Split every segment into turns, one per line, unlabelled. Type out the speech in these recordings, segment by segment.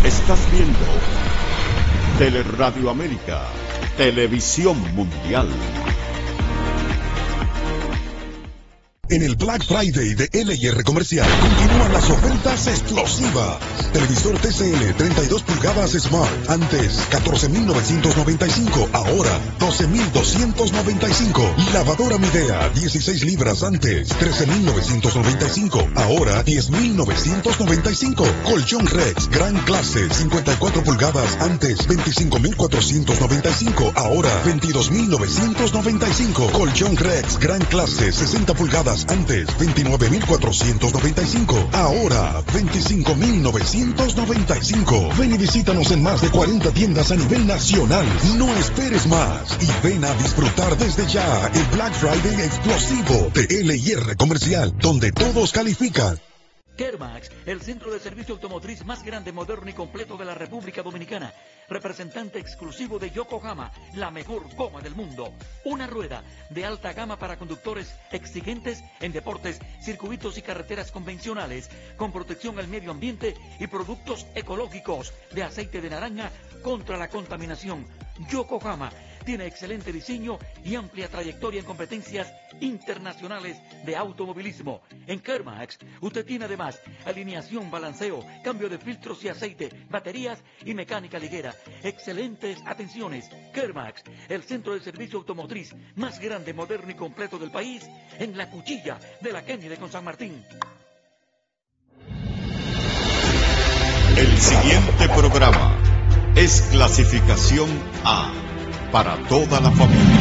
Estás viendo Teleradio América, Televisión Mundial.
En el Black Friday de LIR Comercial continúan las ofertas explosivas. Televisor TCL 32 pulgadas Smart, antes 14.995, ahora 12.295. Lavadora Midea 16 libras, antes 13.995, ahora 10.995. Colchón Rex Gran Clase 54 pulgadas, antes 25.495, ahora 22.995. Colchón Rex Gran Clase 60 pulgadas, antes 29.495, ahora 25.995. Ven y visítanos en más de 40 tiendas a nivel nacional. No esperes más y ven a disfrutar desde ya el Black Friday explosivo de LIR Comercial, donde todos califican.
Kermax, el centro de servicio automotriz más grande, moderno y completo de la República Dominicana. Representante exclusivo de Yokohama, la mejor goma del mundo. Una rueda de alta gama para conductores exigentes en deportes, circuitos y carreteras convencionales, con protección al medio ambiente y productos ecológicos de aceite de naranja contra la contaminación. Yokohama tiene excelente diseño y amplia trayectoria en competencias internacionales de automovilismo. En Kermax, usted tiene además alineación, balanceo, cambio de filtros y aceite, baterías y mecánica ligera. Excelentes atenciones. Kermax, el centro de servicio automotriz más grande, moderno y completo del país, en la cuchilla de la Kennedy con San Martín.
El siguiente programa es clasificación A, para toda la familia.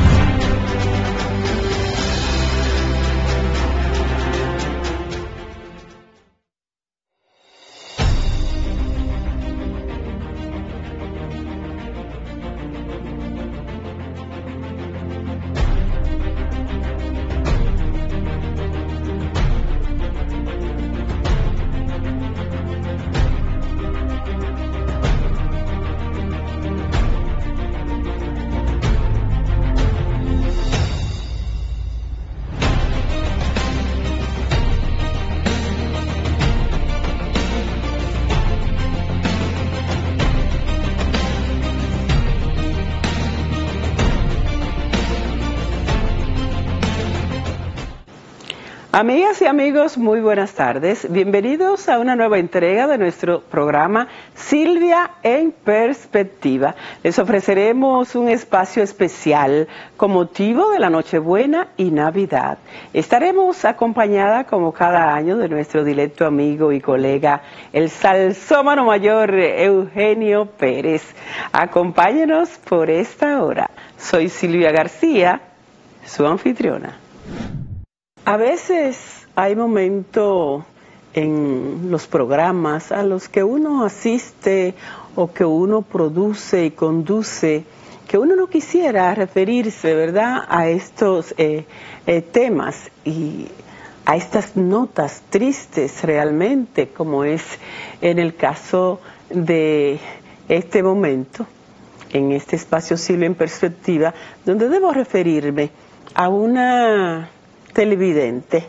Amigas y amigos, muy buenas tardes. Bienvenidos a una nueva entrega de nuestro programa Silvia en Perspectiva. Les ofreceremos un espacio especial con motivo de la Nochebuena y Navidad. Estaremos acompañada, como cada año, de nuestro directo amigo y colega, el salsómano mayor Eugenio Pérez. Acompáñenos por esta hora. Soy Silvia García, su anfitriona. A veces hay momentos en los programas a los que uno asiste o que uno produce y conduce que uno no quisiera referirse, ¿verdad?, a estos temas y a estas notas tristes realmente, como es en el caso de este momento, en este espacio Silvia en Perspectiva, donde debo referirme a una televidente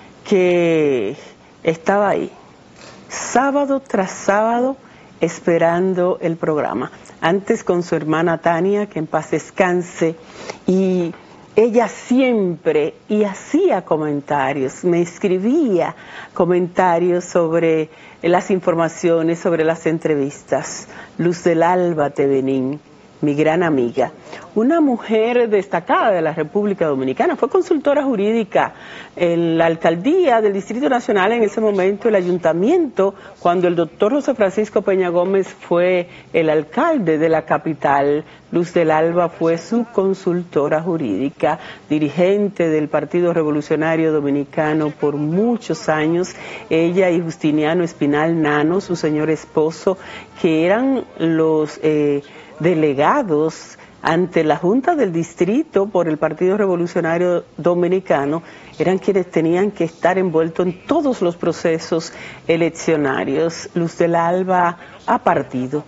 que estaba ahí sábado tras sábado esperando el programa, antes con su hermana Tania, que en paz descanse, y ella siempre y hacía comentarios, me escribía comentarios sobre las informaciones, sobre las entrevistas. Luz del Alba Tevenín, mi gran amiga, una mujer destacada de la República Dominicana, fue consultora jurídica en la alcaldía del Distrito Nacional, en ese momento el ayuntamiento, cuando el doctor José Francisco Peña Gómez fue el alcalde de la capital. Luz del Alba fue su consultora jurídica, dirigente del Partido Revolucionario Dominicano por muchos años, ella y Justiniano Espinal Nano, su señor esposo, que eran los delegados ante la Junta del Distrito por el Partido Revolucionario Dominicano, eran quienes tenían que estar envueltos en todos los procesos eleccionarios. Luz del Alba ha partido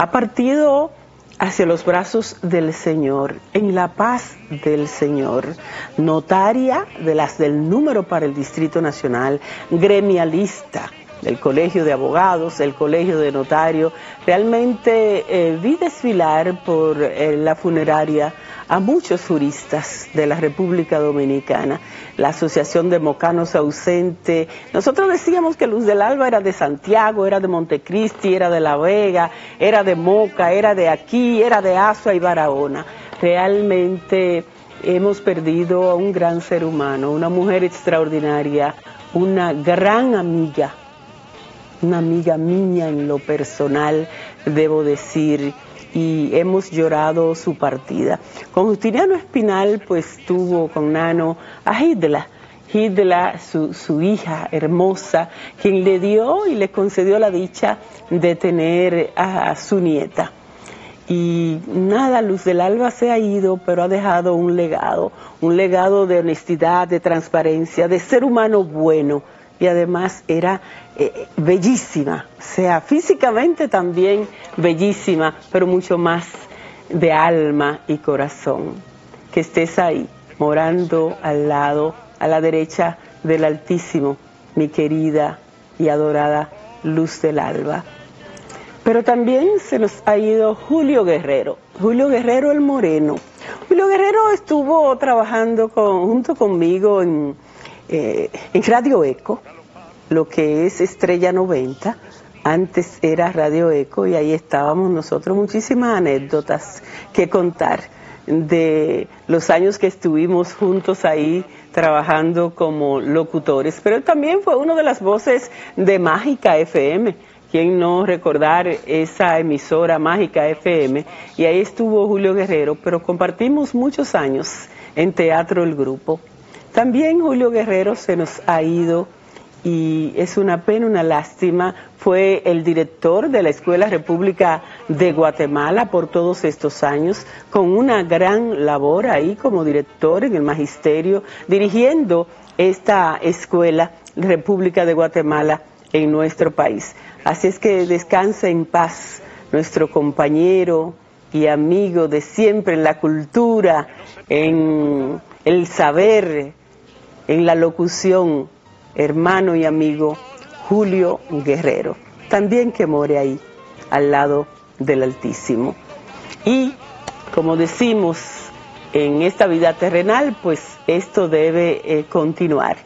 hacia los brazos del Señor, en la paz del Señor, notaria de las del número para el Distrito Nacional, gremialista, el Colegio de Abogados, el Colegio de Notarios. Realmente vi desfilar por la funeraria a muchos juristas de la República Dominicana, la Asociación de Mocanos Ausentes. Nosotros decíamos que Luz del Alba era de Santiago, era de Montecristi, era de La Vega, era de Moca, era de aquí, era de Azua y Barahona. Realmente hemos perdido a un gran ser humano, una mujer extraordinaria, una gran amiga, una amiga mía en lo personal, debo decir, y hemos llorado su partida. Con Justiniano Espinal, pues tuvo con Nano a Hidla, su hija hermosa, quien le dio y le concedió la dicha de tener a su nieta. Y nada, Luz del Alba se ha ido, pero ha dejado un legado de honestidad, de transparencia, de ser humano bueno, y además era bellísima, o sea, físicamente también bellísima, pero mucho más de alma y corazón. Que estés ahí, morando al lado, a la derecha del Altísimo, mi querida y adorada Luz del Alba. Pero también se nos ha ido Julio Guerrero el Moreno. Julio Guerrero estuvo trabajando junto conmigo en Radio Eco, lo que es Estrella 90, antes era Radio Eco, y ahí estábamos nosotros, muchísimas anécdotas que contar de los años que estuvimos juntos ahí trabajando como locutores, pero él también fue una de las voces de Mágica FM. ¿Quién no recordar esa emisora Mágica FM? Y ahí estuvo Julio Guerrero, pero compartimos muchos años en Teatro El Grupo. También Julio Guerrero se nos ha ido y es una pena, una lástima. Fue el director de la Escuela República de Guatemala por todos estos años, con una gran labor ahí como director en el magisterio, dirigiendo esta Escuela República de Guatemala en nuestro país. Así es que descanse en paz nuestro compañero y amigo de siempre en la cultura, en el saber, en la locución, hermano y amigo Julio Guerrero, también que more ahí, al lado del Altísimo. Y, como decimos, en esta vida terrenal, pues esto debe continuar.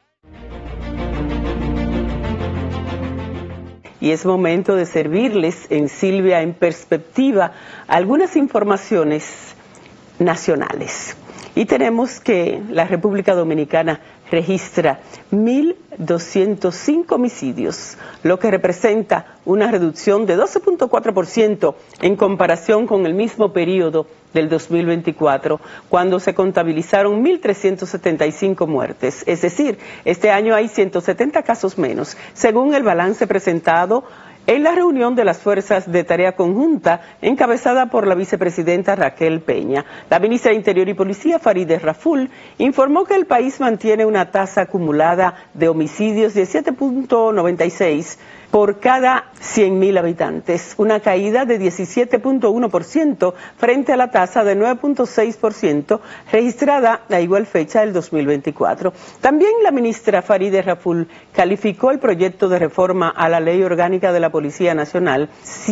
Y es momento de servirles en Silvia en Perspectiva algunas informaciones nacionales. Y tenemos que la República Dominicana registra 1.205 homicidios, lo que representa una reducción de 12.4% en comparación con el mismo periodo del 2024, cuando se contabilizaron 1.375 muertes. Es decir, este año hay 170 casos menos, según el balance presentado en la reunión de las Fuerzas de Tarea Conjunta, encabezada por la vicepresidenta Raquel Peña. La ministra de Interior y Policía, Farideh Raful, informó que el país mantiene una tasa acumulada de homicidios de 7.96 por cada 100.000 habitantes, una caída de 17.1% frente a la tasa de 9.6% registrada a igual fecha del 2024. También la ministra Farideh Raful calificó el proyecto de reforma a la Ley Orgánica de la Policía Nacional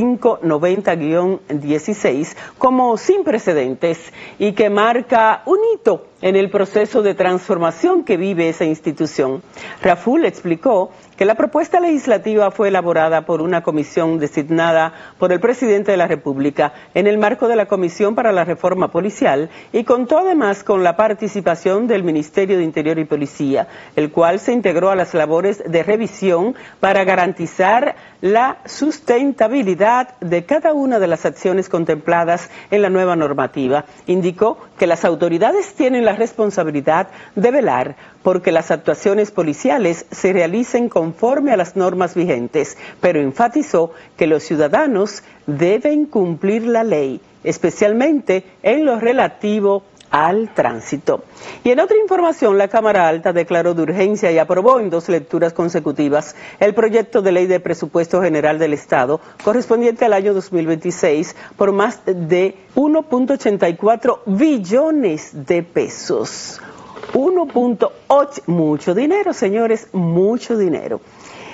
590-16 como sin precedentes y que marca un hito en el proceso de transformación que vive esa institución. Raful explicó que la propuesta legislativa fue elaborada por una comisión designada por el presidente de la República en el marco de la Comisión para la Reforma Policial y contó además con la participación del Ministerio de Interior y Policía, el cual se integró a las labores de revisión para garantizar la sustentabilidad de cada una de las acciones contempladas en la nueva normativa. Indicó que las autoridades tienen la responsabilidad de velar porque las actuaciones policiales se realicen conforme a las normas vigentes, pero enfatizó que los ciudadanos deben cumplir la ley, especialmente en lo relativo al tránsito. Y en otra información, la Cámara Alta declaró de urgencia y aprobó en 2 lecturas consecutivas el proyecto de ley de presupuesto general del Estado correspondiente al año 2026 por más de 1.84 billones de pesos. 1.8, mucho dinero, señores, mucho dinero.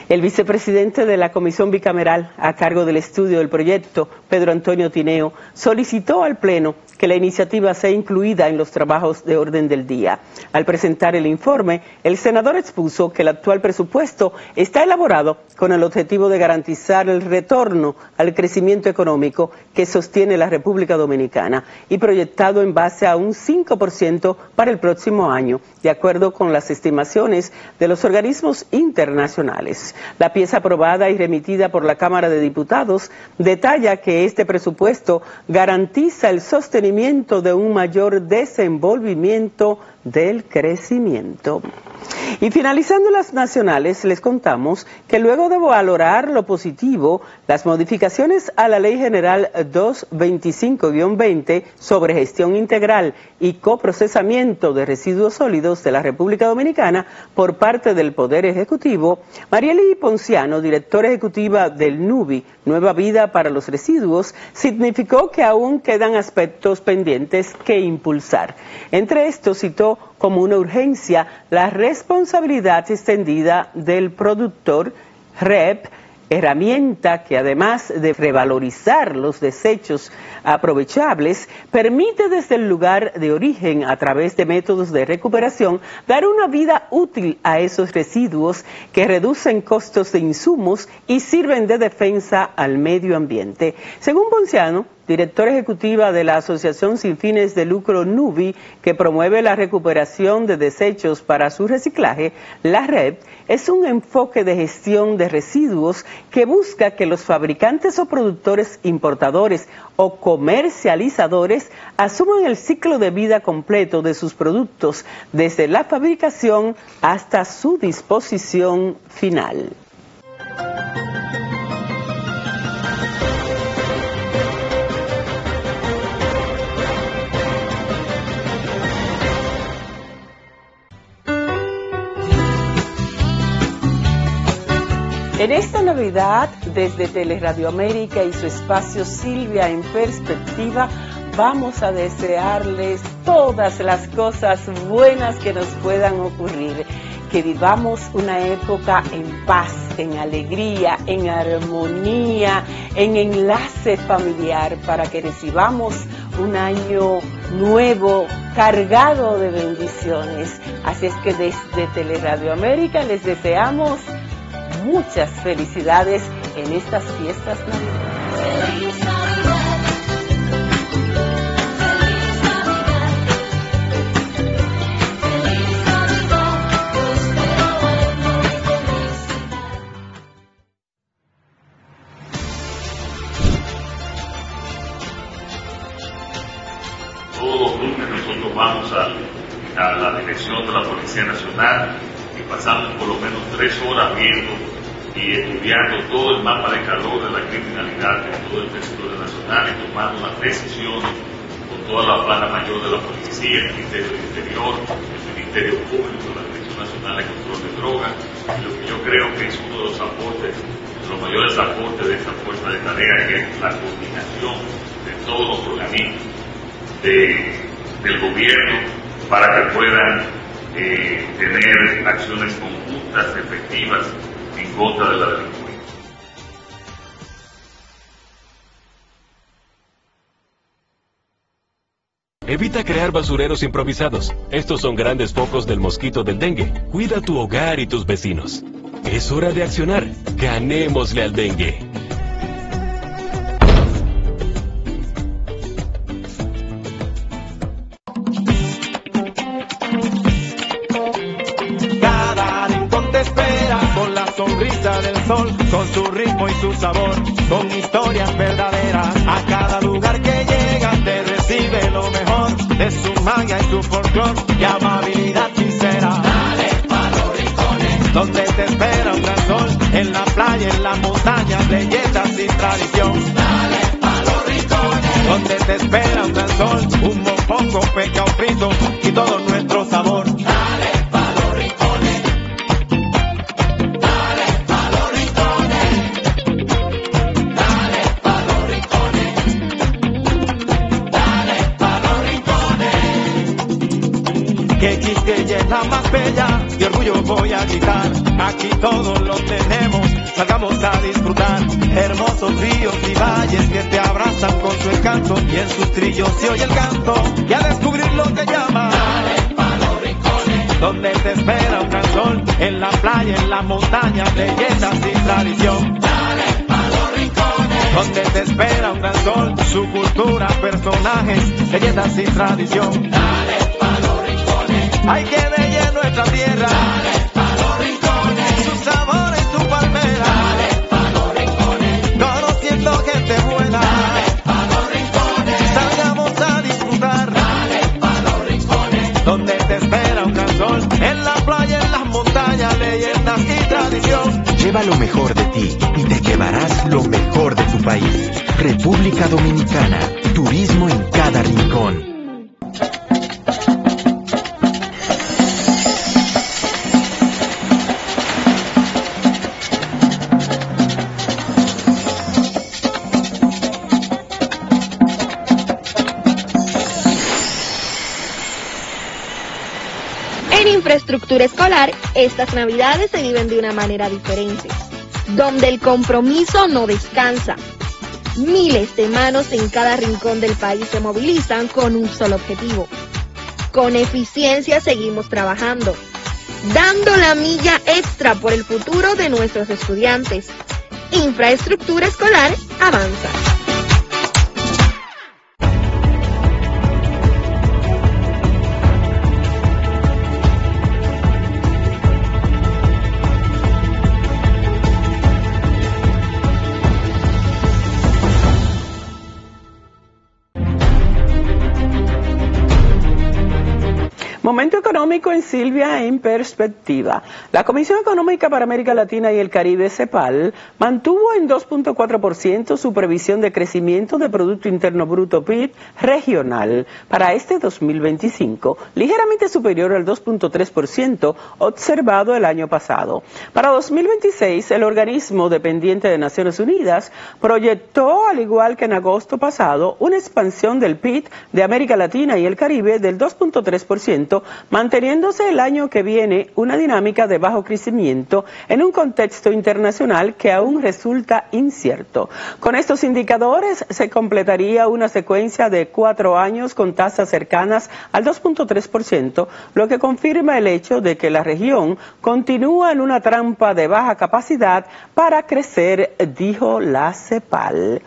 El vicepresidente de la Comisión Bicameral a cargo del estudio del proyecto, Pedro Antonio Tineo, solicitó al Pleno que la iniciativa sea incluida en los trabajos de orden del día. Al presentar el informe, el senador expuso que el actual presupuesto está elaborado con el objetivo de garantizar el retorno al crecimiento económico que sostiene la República Dominicana y proyectado en base a un 5% para el próximo año, de acuerdo con las estimaciones de los organismos internacionales. La pieza aprobada y remitida por la Cámara de Diputados detalla que este presupuesto garantiza el sostenimiento de un mayor desenvolvimiento del crecimiento. Y finalizando las nacionales, les contamos que luego de valorar lo positivo, las modificaciones a la Ley General 225-20 sobre gestión integral y coprocesamiento de residuos sólidos de la República Dominicana por parte del Poder Ejecutivo, Marieli Ponciano, directora ejecutiva del NUBI, Nueva Vida para los Residuos, significó que aún quedan aspectos pendientes que impulsar. Entre estos citó como una urgencia la responsabilidad extendida del productor REP, herramienta que además de revalorizar los desechos aprovechables, permite desde el lugar de origen, a través de métodos de recuperación, dar una vida útil a esos residuos que reducen costos de insumos y sirven de defensa al medio ambiente. Según Ponciano, directora ejecutiva de la Asociación Sin Fines de Lucro NUBI, que promueve la recuperación de desechos para su reciclaje, la REP es un enfoque de gestión de residuos que busca que los fabricantes o productores importadores o comercializadores asuman el ciclo de vida completo de sus productos, desde la fabricación hasta su disposición final. En esta Navidad, desde Teleradio América y su espacio Silvia en Perspectiva, vamos a desearles todas las cosas buenas que nos puedan ocurrir. Que vivamos una época en paz, en alegría, en armonía, en enlace familiar, para que recibamos un año nuevo cargado de bendiciones. Así es que desde Teleradio América les deseamos muchas felicidades en estas fiestas navideñas. ¡Feliz Navidad! ¡Feliz Navidad! ¡Feliz Navidad! Prospero año y felicidad.
Todos los lunes nosotros vamos a la dirección de la Policía Nacional y pasamos por lo menos 3 horas viendo y estudiando todo el mapa de calor de la criminalidad en todo el territorio nacional y tomando las decisiones con toda la plana mayor de la policía, el Ministerio del Interior, el Ministerio Público, la Dirección Nacional de Control de Drogas, y lo que yo creo que es uno de los aportes, los mayores aportes de esta fuerza de tarea, que es la coordinación de todos los organismos del gobierno para que puedan tener acciones conjuntas, efectivas, en contra de la delincuencia.
Evita crear basureros improvisados. Estos son grandes focos del mosquito del dengue. Cuida tu hogar y tus vecinos. Es hora de accionar. Ganémosle al dengue.
Del sol, con su ritmo y su sabor, con historias verdaderas. A cada lugar que llega te recibe lo mejor de su magia y su folclor y amabilidad sincera. Dale pa' los rincones, donde te espera un gran sol, en la playa, en las montañas, belletas y tradición. Dale pa' los rincones, donde te espera un gran sol, un mofongo, pescado frito y todo nuestro sabor. Dale pa' los rincones. Que quisque llena la más bella, de orgullo voy a gritar, aquí todos lo tenemos, salgamos a disfrutar, hermosos ríos y valles que te abrazan con su encanto, y en sus trillos se oye el canto, y a descubrir lo que llama. Dale pa' los rincones, donde te espera un gran sol, en la playa, en la montaña, leyendas y tradición. Dale pa' los rincones, donde te espera un gran sol, su cultura, personajes, leyendas y tradición. Dale pa' los rincones, hay que bella en nuestra tierra. Dale pa' los rincones, su sabor y su palmera. Dale pa' los rincones, conociendo gente buena. Dale pa' los rincones, salgamos a disfrutar. Dale pa' los rincones, donde te espera un gran sol, en la playa, en las montañas, leyendas y tradición.
Lleva lo mejor de ti y te llevarás lo mejor de tu país. República Dominicana, turismo en cada rincón.
Infraestructura escolar, estas navidades se viven de una manera diferente, donde el compromiso no descansa. Miles de manos en cada rincón del país se movilizan con un solo objetivo. Con eficiencia seguimos trabajando, dando la milla extra por el futuro de nuestros estudiantes. Infraestructura escolar avanza.
Momento económico en Silvia en Perspectiva. La Comisión Económica para América Latina y el Caribe, CEPAL, mantuvo en 2.4% su previsión de crecimiento de Producto Interno Bruto PIB regional para este 2025, ligeramente superior al 2.3% observado el año pasado. Para 2026, el organismo dependiente de Naciones Unidas proyectó, al igual que en agosto pasado, una expansión del PIB de América Latina y el Caribe del 2.3%, manteniéndose el año que viene una dinámica de bajo crecimiento en un contexto internacional que aún resulta incierto. Con estos indicadores se completaría una secuencia de 4 años con tasas cercanas al 2.3%, lo que confirma el hecho de que la región continúa en una trampa de baja capacidad para crecer, dijo la CEPAL.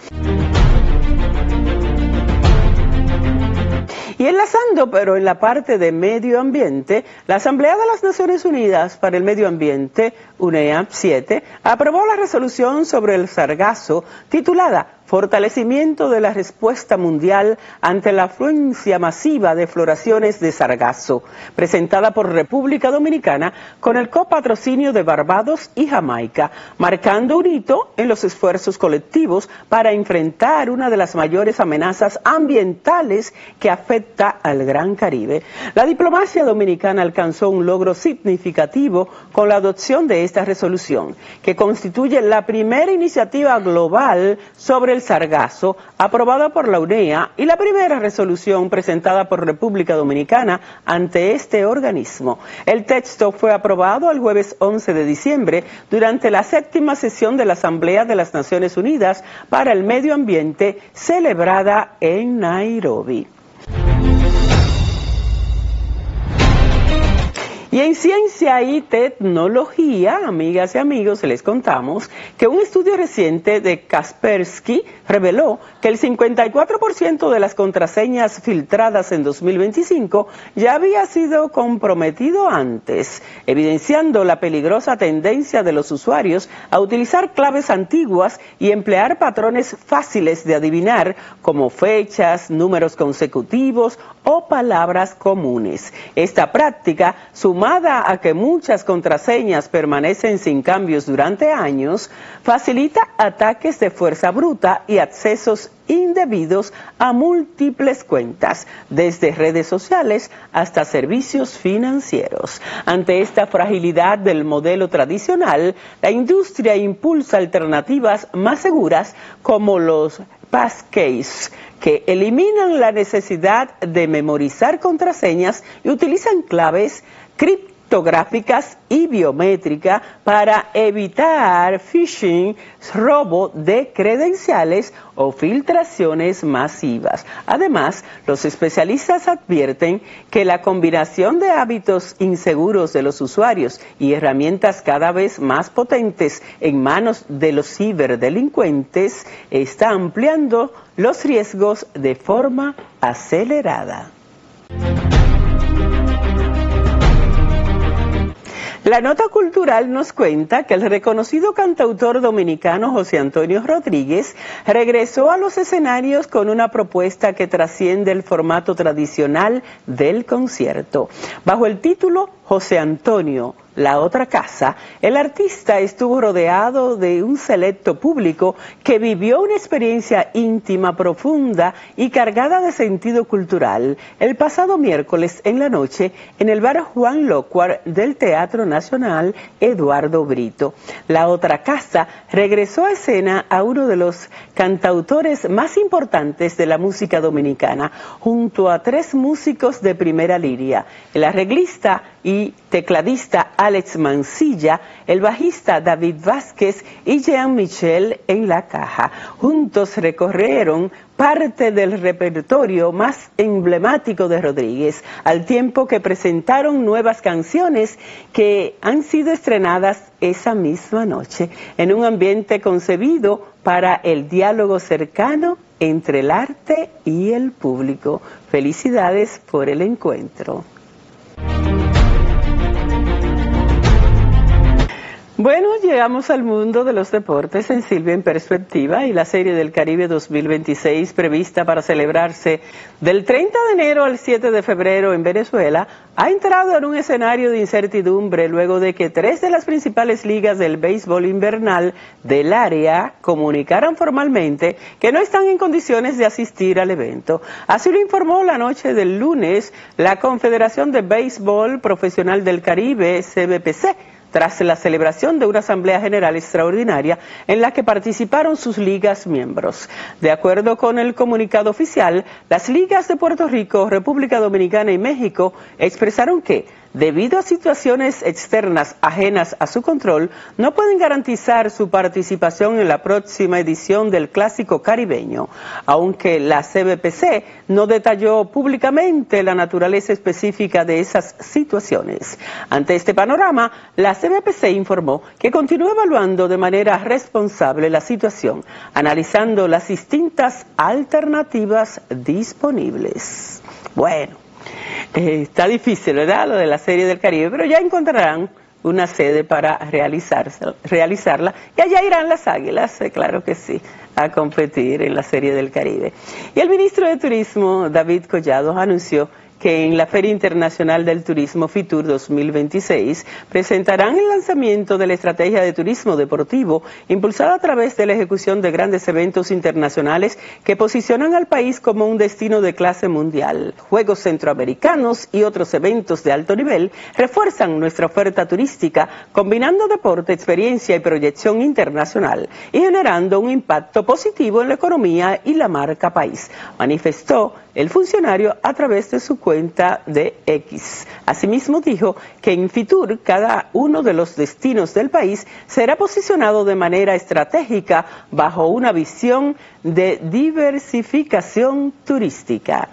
Y enlazando, pero en la parte de medio ambiente, la Asamblea de las Naciones Unidas para el Medio Ambiente, UNEA 7, aprobó la resolución sobre el sargazo titulada Fortalecimiento de la respuesta mundial ante la afluencia masiva de floraciones de sargazo, presentada por República Dominicana con el copatrocinio de Barbados y Jamaica, marcando un hito en los esfuerzos colectivos para enfrentar una de las mayores amenazas ambientales que afecta al Gran Caribe. La diplomacia dominicana alcanzó un logro significativo con la adopción de esta resolución, que constituye la primera iniciativa global sobre el sargazo aprobada por la UNEA y la primera resolución presentada por República Dominicana ante este organismo. El texto fue aprobado el jueves 11 de diciembre durante la 7ª sesión de la Asamblea de las Naciones Unidas para el Medio Ambiente celebrada en Nairobi. Y en ciencia y tecnología, amigas y amigos, les contamos que un estudio reciente de Kaspersky reveló que el 54% de las contraseñas filtradas en 2025 ya había sido comprometido antes, evidenciando la peligrosa tendencia de los usuarios a utilizar claves antiguas y emplear patrones fáciles de adivinar como fechas, números consecutivos o palabras comunes. Esta práctica, sumada a que muchas contraseñas permanecen sin cambios durante años, facilita ataques de fuerza bruta y accesos indebidos a múltiples cuentas, desde redes sociales hasta servicios financieros. Ante esta fragilidad del modelo tradicional, la industria impulsa alternativas más seguras como los Passkeys, que eliminan la necesidad de memorizar contraseñas y utilizan claves criptográficas y biométricas para evitar phishing, robo de credenciales o filtraciones masivas. Además, los especialistas advierten que la combinación de hábitos inseguros de los usuarios y herramientas cada vez más potentes en manos de los ciberdelincuentes está ampliando los riesgos de forma acelerada. La nota cultural nos cuenta que el reconocido cantautor dominicano José Antonio Rodríguez regresó a los escenarios con una propuesta que trasciende el formato tradicional del concierto. Bajo el título José Antonio, La Otra Casa, el artista estuvo rodeado de un selecto público que vivió una experiencia íntima, profunda y cargada de sentido cultural el pasado miércoles en la noche en el bar Juan Locuar del Teatro Nacional Eduardo Brito. La Otra Casa regresó a escena a uno de los cantautores más importantes de la música dominicana, junto a 3 músicos de primera línea, el arreglista y tecladista Alex Mancilla, el bajista David Vázquez y Jean Michel en la caja. Juntos recorrieron parte del repertorio más emblemático de Rodríguez, al tiempo que presentaron nuevas canciones que han sido estrenadas esa misma noche, en un ambiente concebido para el diálogo cercano entre el arte y el público. Felicidades por el encuentro. Bueno, llegamos al mundo de los deportes en Silvia en Perspectiva, y la Serie del Caribe 2026, prevista para celebrarse del 30 de enero al 7 de febrero en Venezuela, ha entrado en un escenario de incertidumbre luego de que 3 de las principales ligas del béisbol invernal del área comunicaran formalmente que no están en condiciones de asistir al evento. Así lo informó la noche del lunes la Confederación de Béisbol Profesional del Caribe, CBPC, tras la celebración de una Asamblea General Extraordinaria en la que participaron sus ligas miembros. De acuerdo con el comunicado oficial, las ligas de Puerto Rico, República Dominicana y México expresaron que, debido a situaciones externas ajenas a su control, no pueden garantizar su participación en la próxima edición del Clásico Caribeño, aunque la CBPC no detalló públicamente la naturaleza específica de esas situaciones. Ante este panorama, la CBPC informó que continúa evaluando de manera responsable la situación, analizando las distintas alternativas disponibles. Bueno, está difícil, ¿verdad?, lo de la Serie del Caribe, pero ya encontrarán una sede para realizarla, y allá irán las Águilas, claro que sí, a competir en la Serie del Caribe. Y el ministro de Turismo, David Collado, anunció que en la Feria Internacional del Turismo FITUR 2026 presentarán el lanzamiento de la estrategia de turismo deportivo impulsada a través de la ejecución de grandes eventos internacionales que posicionan al país como un destino de clase mundial. Juegos Centroamericanos y otros eventos de alto nivel refuerzan nuestra oferta turística, combinando deporte, experiencia y proyección internacional y generando un impacto positivo en la economía y la marca país, manifestó el funcionario a través de su cuenta de X. Asimismo dijo que en FITUR cada uno de los destinos del país será posicionado de manera estratégica bajo una visión de diversificación turística.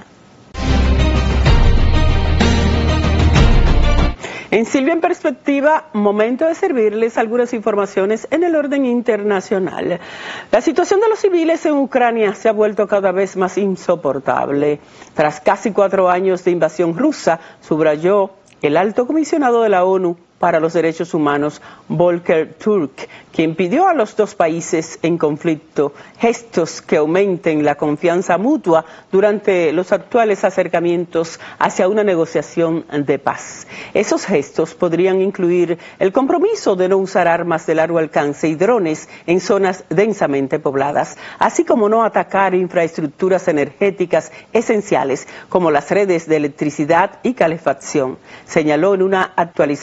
En Silvia en Perspectiva, momento de servirles algunas informaciones en el orden internacional. La situación de los civiles en Ucrania se ha vuelto cada vez más insoportable. Tras casi 4 años de invasión rusa, subrayó el alto comisionado de la ONU para los Derechos Humanos, Volker Turk, quien pidió a los 2 países en conflicto gestos que aumenten la confianza mutua durante los actuales acercamientos hacia una negociación de paz. Esos gestos podrían incluir el compromiso de no usar armas de largo alcance y drones en zonas densamente pobladas, así como no atacar infraestructuras energéticas esenciales como las redes de electricidad y calefacción, señaló en una actualización oral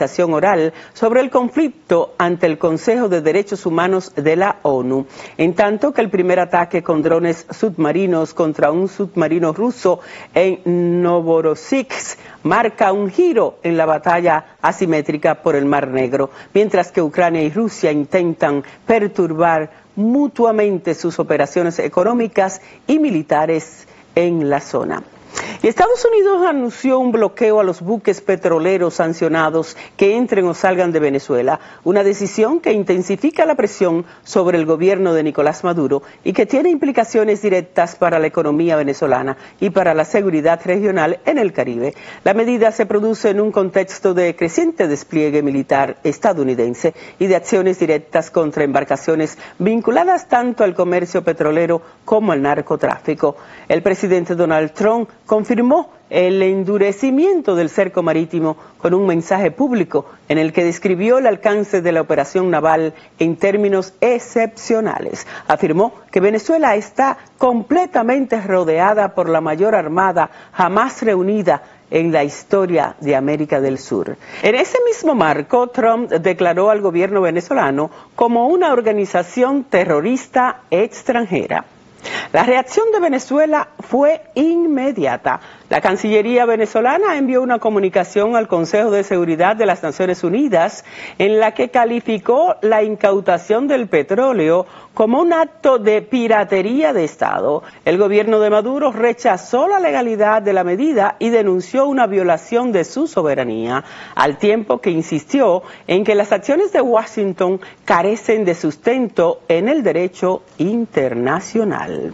oral sobre el conflicto ante el Consejo de Derechos Humanos de la ONU, en tanto que el primer ataque con drones submarinos contra un submarino ruso en Novorossiysk marca un giro en la batalla asimétrica por el Mar Negro, mientras que Ucrania y Rusia intentan perturbar mutuamente sus operaciones económicas y militares en la zona. Y Estados Unidos anunció un bloqueo a los buques petroleros sancionados que entren o salgan de Venezuela, una decisión que intensifica la presión sobre el gobierno de Nicolás Maduro y que tiene implicaciones directas para la economía venezolana y para la seguridad regional en el Caribe. La medida se produce en un contexto de creciente despliegue militar estadounidense y de acciones directas contra embarcaciones vinculadas tanto al comercio petrolero como al narcotráfico. El presidente Donald Trump confirmó el endurecimiento del cerco marítimo con un mensaje público en el que describió el alcance de la operación naval en términos excepcionales. Afirmó que Venezuela está completamente rodeada por la mayor armada jamás reunida en la historia de América del Sur. En ese mismo marco, Trump declaró al gobierno venezolano como una organización terrorista extranjera. La reacción de Venezuela fue inmediata. La Cancillería venezolana envió una comunicación al Consejo de Seguridad de las Naciones Unidas en la que calificó la incautación del petróleo como un acto de piratería de Estado. El gobierno de Maduro rechazó la legalidad de la medida y denunció una violación de su soberanía, al tiempo que insistió en que las acciones de Washington carecen de sustento en el derecho internacional.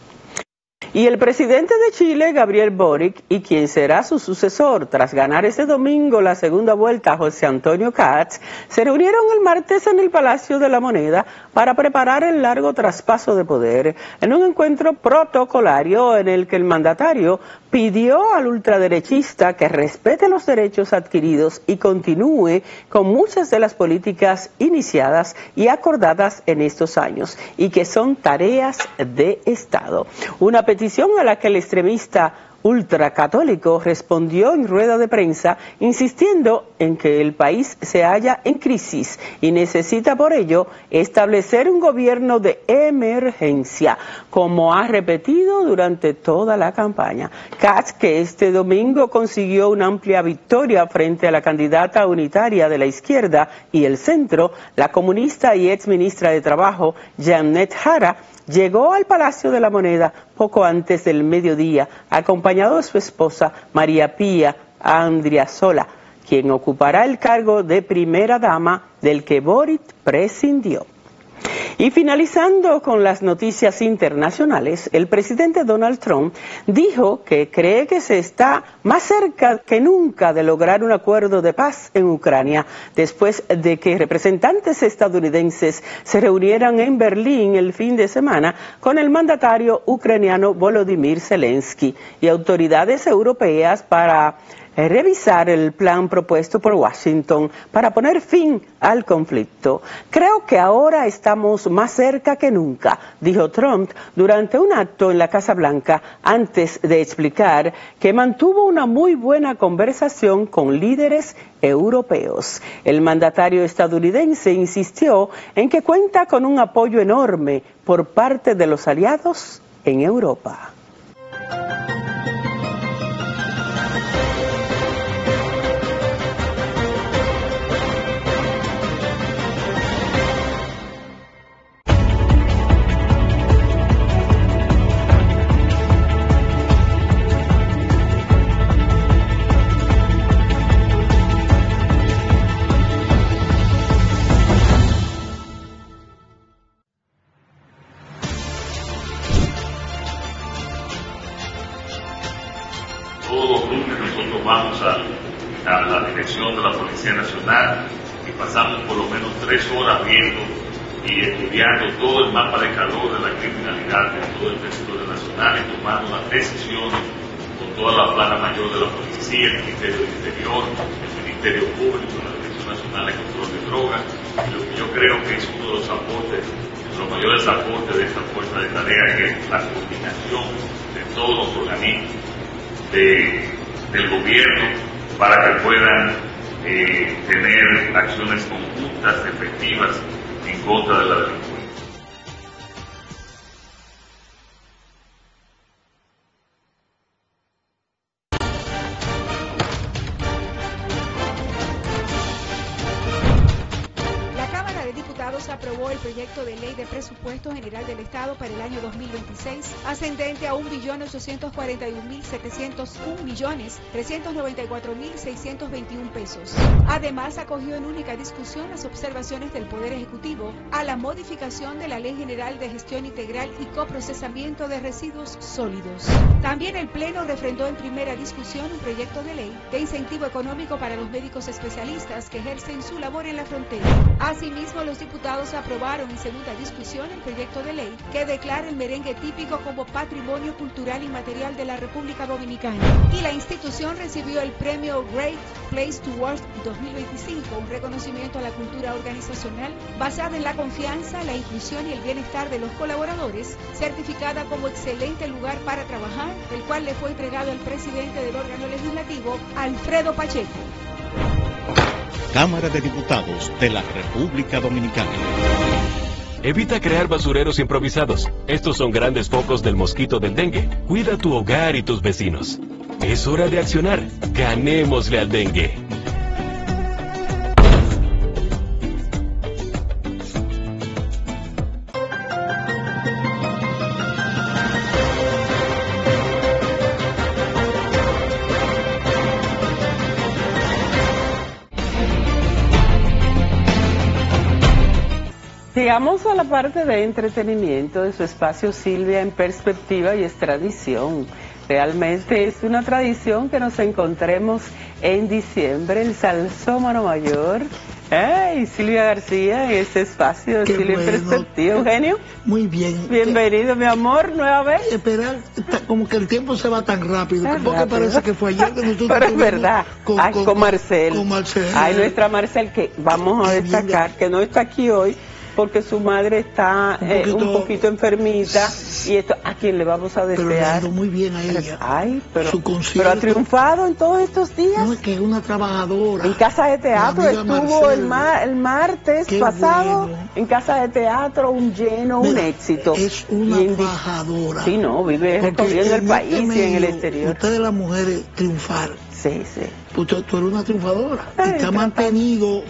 Y el presidente de Chile, Gabriel Boric, y quien será su sucesor tras ganar este domingo la segunda vuelta, José Antonio Kast, se reunieron el martes en el Palacio de la Moneda para preparar el largo traspaso de poder, en un encuentro protocolario en el que el mandatario pidió al ultraderechista que respete los derechos adquiridos y continúe con muchas de las políticas iniciadas y acordadas en estos años y que son tareas de Estado. Una petición a la que el extremista ultracatólico respondió en rueda de prensa insistiendo en que el país se halla en crisis y necesita por ello establecer un gobierno de emergencia, como ha repetido durante toda la campaña. Kast, que este domingo consiguió una amplia victoria frente a la candidata unitaria de la izquierda y el centro, la comunista y exministra de Trabajo, Janet Jara, llegó al Palacio de la Moneda poco antes del mediodía, acompañado de su esposa María Pía Andriasola, quien ocupará el cargo de primera dama del que Boric prescindió. Y finalizando con las noticias internacionales, el presidente Donald Trump dijo que cree que se está más cerca que nunca de lograr un acuerdo de paz en Ucrania, después de que representantes estadounidenses se reunieran en Berlín el fin de semana con el mandatario ucraniano Volodymyr Zelensky y autoridades europeas para revisar el plan propuesto por Washington para poner fin al conflicto. Creo que ahora estamos más cerca que nunca, dijo Trump durante un acto en la Casa Blanca, antes de explicar que mantuvo una muy buena conversación con líderes europeos. El mandatario estadounidense insistió en que cuenta con un apoyo enorme por parte de los aliados en Europa.
Vamos a la dirección de la Policía Nacional y pasamos por lo menos 3 horas viendo y estudiando todo el mapa de calor de la criminalidad en todo el territorio nacional y tomando las decisiones con toda la plana mayor de la policía, el Ministerio del Interior, el Ministerio Público, la Dirección Nacional de Control de Drogas. Y lo que yo creo que es uno de los aportes, los mayores aportes de esta fuerza de tarea, que es la coordinación de todos los organismos del gobierno para que puedan tener acciones conjuntas, efectivas, en contra de la delincuencia.
Aprobó el proyecto de ley de presupuesto general del Estado para el año 2026, ascendente a 1.841.701.394.621 pesos. Además, acogió en única discusión las observaciones del Poder Ejecutivo a la modificación de la Ley General de Gestión Integral y Coprocesamiento de Residuos Sólidos. También el Pleno refrendó en primera discusión un proyecto de ley de incentivo económico para los médicos especialistas que ejercen su labor en la frontera. Asimismo, los diputados aprobaron en segunda discusión el proyecto de ley que declara el merengue típico como patrimonio cultural inmaterial de la República Dominicana. Y la institución recibió el premio Great Place to Work 2025, un reconocimiento a la cultura organizacional basada en la confianza, la inclusión y el bienestar de los colaboradores, certificada como excelente lugar para trabajar, el cual le fue entregado al presidente del órgano legislativo, Alfredo Pacheco.
Cámara de Diputados de la República Dominicana.
Evita crear basureros improvisados. Estos son grandes focos del mosquito del dengue. Cuida tu hogar y tus vecinos. Es hora de accionar. Ganémosle al dengue.
Llegamos a la parte de entretenimiento de su espacio Silvia en Perspectiva, y es tradición. Realmente es una tradición que nos encontremos en diciembre, el Salsómano Mayor. Y Silvia García en este espacio de Silvia en Perspectiva. Eugenio.
Muy bien.
Bienvenido, mi amor, nueva vez.
Espera, como que el tiempo se va tan rápido, porque parece que fue ayer que nosotros
pero es verdad, con Marcel.
Con Marcel.
Ay, nuestra Marcel, que vamos a destacar, que no está aquí hoy, porque su madre está un poquito enfermita, y esto, ¿a quién le vamos a desear?
Pero le ha ido muy bien a ella.
Ay, pero ha triunfado en todos estos días.
No, es que es una trabajadora.
En Casa de Teatro estuvo el martes pasado, bueno. En Casa de Teatro, un lleno, un éxito.
Es una trabajadora.
Sí, no, vive recorriendo el país y en el exterior.
Ustedes las mujeres triunfar.
Sí, sí.
Tú eres una triunfadora. Y te ha mantenido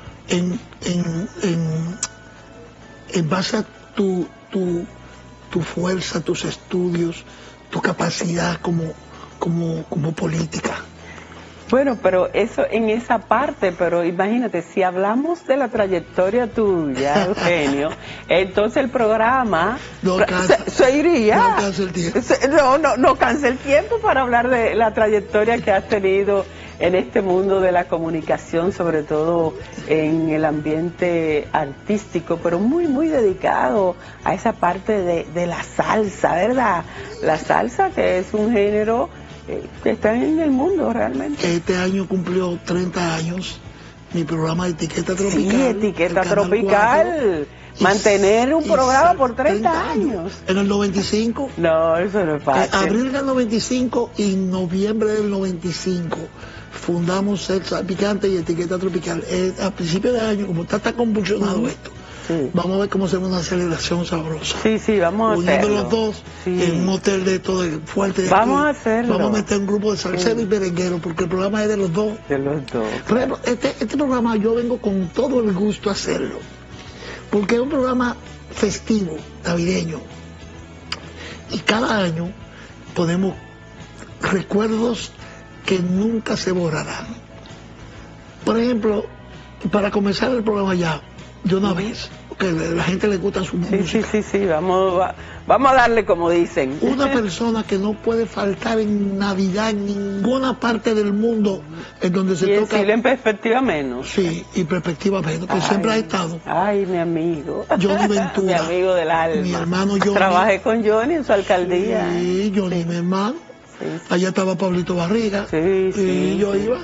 en base a tu fuerza, tus estudios, tu capacidad como política.
Bueno, pero eso en esa parte, pero imagínate, si hablamos de la trayectoria tuya, Eugenio, entonces el programa se iría.
No cansa el tiempo.
No cansa el tiempo para hablar de la trayectoria que has tenido en este mundo de la comunicación, sobre todo en el ambiente artístico, pero muy, muy dedicado a esa parte de la salsa, ¿verdad? La salsa, que es un género que está en el mundo realmente.
Este año cumplió 30 años mi programa de Etiqueta Tropical.
Sí, Etiqueta Tropical. Mantener un programa por 30 años.
En el 95.
No, eso no es fácil.
Abril del 95 y noviembre del 95 fundamos Salsa Picante y Etiqueta Tropical. A principios de año, como está convulsionado esto, sí, vamos a ver cómo hacemos una celebración sabrosa.
Sí, vamos a
uniendo
hacerlo.
Los dos en un hotel de todo fuerte.
Vamos a hacerlo.
Vamos a meter un grupo de salseros y merengueros, porque el programa es de los dos.
De los dos.
Por ejemplo, este programa yo vengo con todo el gusto a hacerlo, porque es un programa festivo, navideño, y cada año ponemos recuerdos que nunca se borrarán. Por ejemplo, para comenzar el programa ya, de una vez, porque a la gente le gusta su música.
Sí, vamos a darle, como dicen.
Una persona que no puede faltar en Navidad en ninguna parte del mundo en donde se toca.
Y en Perspectiva menos.
Sí, y Perspectiva menos, que siempre ha estado.
Ay, mi amigo.
Johnny Ventura.
Mi amigo del alma.
Mi hermano Johnny.
Trabajé con Johnny en su alcaldía.
Sí, Johnny, mi hermano. Allá estaba Pablito Barriga. Y yo iba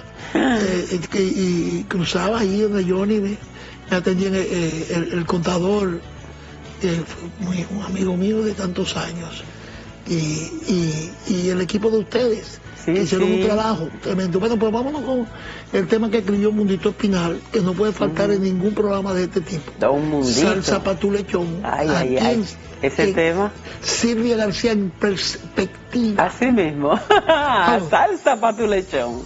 y cruzaba ahí donde Johnny me atendía el contador, un amigo mío de tantos años, y el equipo de ustedes,
Sí,
hicieron
sí.
un trabajo tremendo. Bueno, pues vámonos con el tema que escribió Mundito Espinal, que no puede faltar en ningún programa de este tipo.
Un mundito.
Salsa pa' tu lechón.
Ay, ay, ay. Ese tema.
Silvia García en perspectiva.
Así mismo. Salsa pa' tu lechón.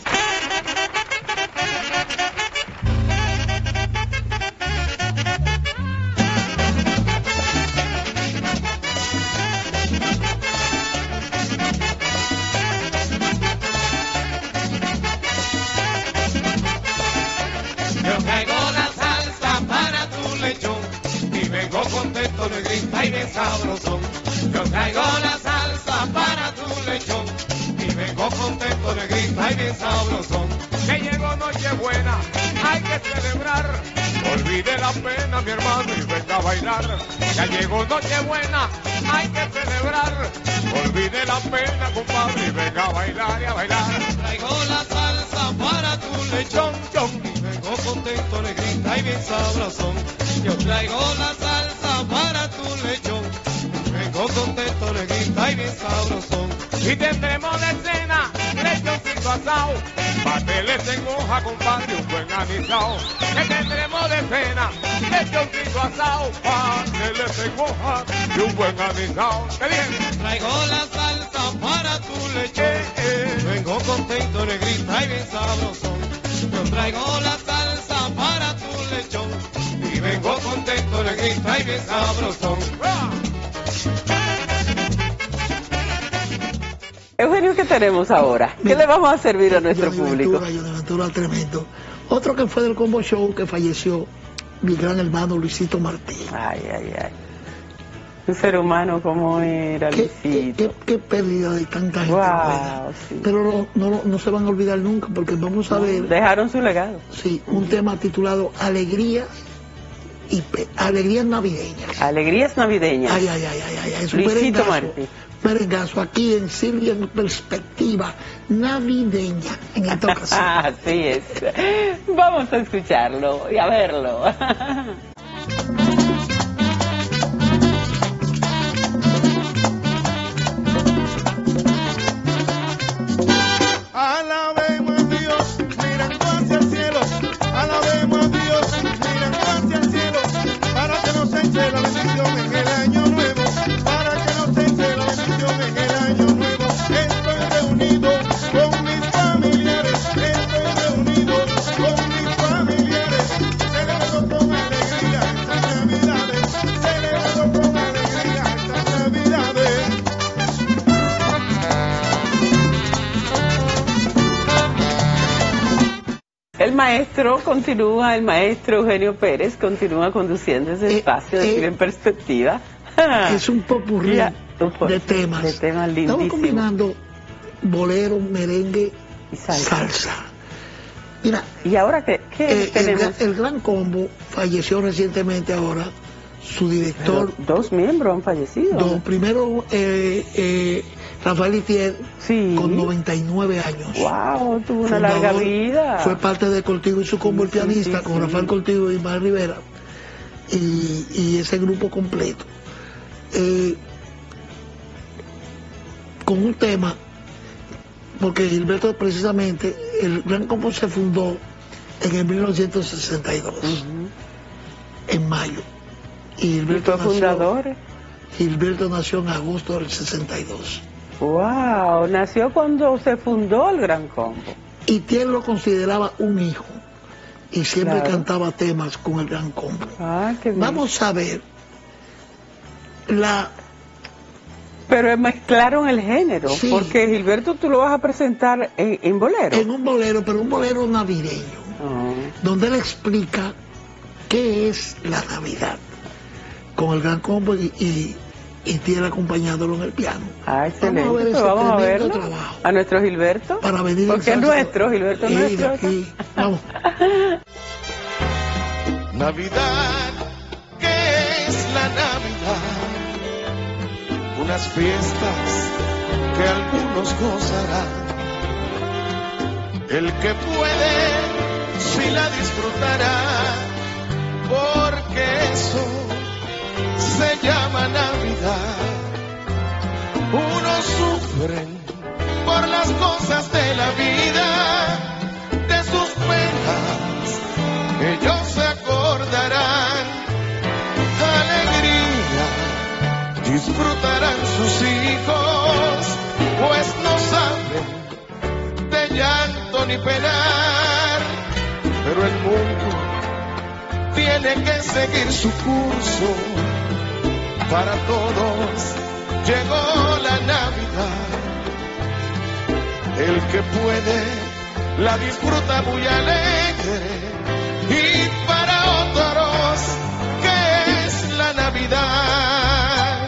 Yo traigo la salsa para tu lechón y vengo contento, negrita y bien sabrosón. Yo traigo la salsa para tu lechón y vengo contento, negrita y bien sabrosón. Que llegó Nochebuena, hay que celebrar. Olvide la pena, mi hermano, y venga a bailar. Ya llegó Nochebuena, hay que celebrar. Olvide la pena, compadre, y venga a bailar y a bailar. Traigo la salsa para tu lechón, y vengo contento, negrita y bien sabrosón. Yo traigo la salsa para tu lechón, vengo contento, negrita y bien sabrosón. Y tendremos de cena lechoncito asado, pasteles en hoja, compadre, un buen anisao. Que tendremos de cena lechoncito asado, pasteles en hoja y un buen anisao. ¿Qué bien? Traigo la salsa para tu lechón, vengo contento, negrita y bien sabrosón. Yo traigo la salsa para tu lechón y vengo contento, negrita y bien sabrosón.
Eugenio, ¿qué tenemos ahora? ¿Qué le vamos a servir a nuestro público?
Ventura tremendo. Otro que fue del Combo Show que falleció, mi gran hermano Luisito Martín.
Ay, ay, ay. Un ser humano como era, Luisito.
Qué pérdida de tanta gente.
Wow, sí.
Pero no se van a olvidar nunca, porque vamos a ver.
Dejaron su legado.
Sí, un tema titulado Alegrías Navideñas.
Alegrías Navideñas.
Ay, ay, ay, ay, ay. Es un
Luisito Martín.
Merengazo aquí en Silvia en perspectiva navideña en esta ocasión.
Así es. Vamos a escucharlo y a verlo.
Alabemos a Dios, mirando hacia el cielo. Alabemos a Dios, mirando hacia el cielo. Para que nos eche la bendición en el año nuevo. Para que nos eche la bendición en el año nuevo. Estoy reunido con mis familiares. Estoy reunido con mis familiares. Celebrando con alegría estas navidades. Celebrando con alegría estas navidades.
El maestro Eugenio Pérez continúa conduciendo ese espacio de Silvia en perspectiva.
Es un popurrí de temas.
lindísimos.
Estamos combinando bolero, merengue y salsa. Mira,
¿y ahora qué tenemos?
El Gran Combo falleció recientemente ahora. Su director.
Pero dos miembros han fallecido.
Primero, Rafael Itier, con 99 años.
¡Wow! Tuvo una larga vida.
Fue parte de Coltigo y su combo, el pianista, con Rafael Coltigo y Ismael Rivera. Y ese grupo completo. Con un tema, porque Gilberto, precisamente, el Gran Combo se fundó en el 1962, en mayo. Y Gilberto
fue fundador.
Gilberto nació en agosto del 62.
¡Wow! Nació cuando se fundó el Gran Combo.
Y Tiel lo consideraba un hijo. Y siempre cantaba temas con el Gran Combo.
Ah, qué bien.
Vamos a ver
Pero mezclaron el género, porque Gilberto tú lo vas a presentar en bolero.
En un bolero, pero un bolero navideño, donde él explica qué es la Navidad, con el Gran Combo y Tiel acompañándolo en el piano.
Ah, excelente.
Vamos a ver ese
vamos a verlo.
trabajo.
A nuestro Gilberto.
Para venir
porque es nuestro, Gilberto es nuestro.
Aquí. Vamos.
Navidad, ¿qué es la Navidad? Unas fiestas que algunos gozarán. El que puede, sí la disfrutará, porque eso se llama Navidad. Unos sufren por las cosas de la vida, de sus penas, ellos se acordarán. Alegría disfrutarán sus hijos, pues no saben de llanto ni penar, pero el mundo tiene que seguir su curso. Para todos llegó la Navidad. El que puede la disfruta muy alegre, y para otros, ¿qué es la Navidad?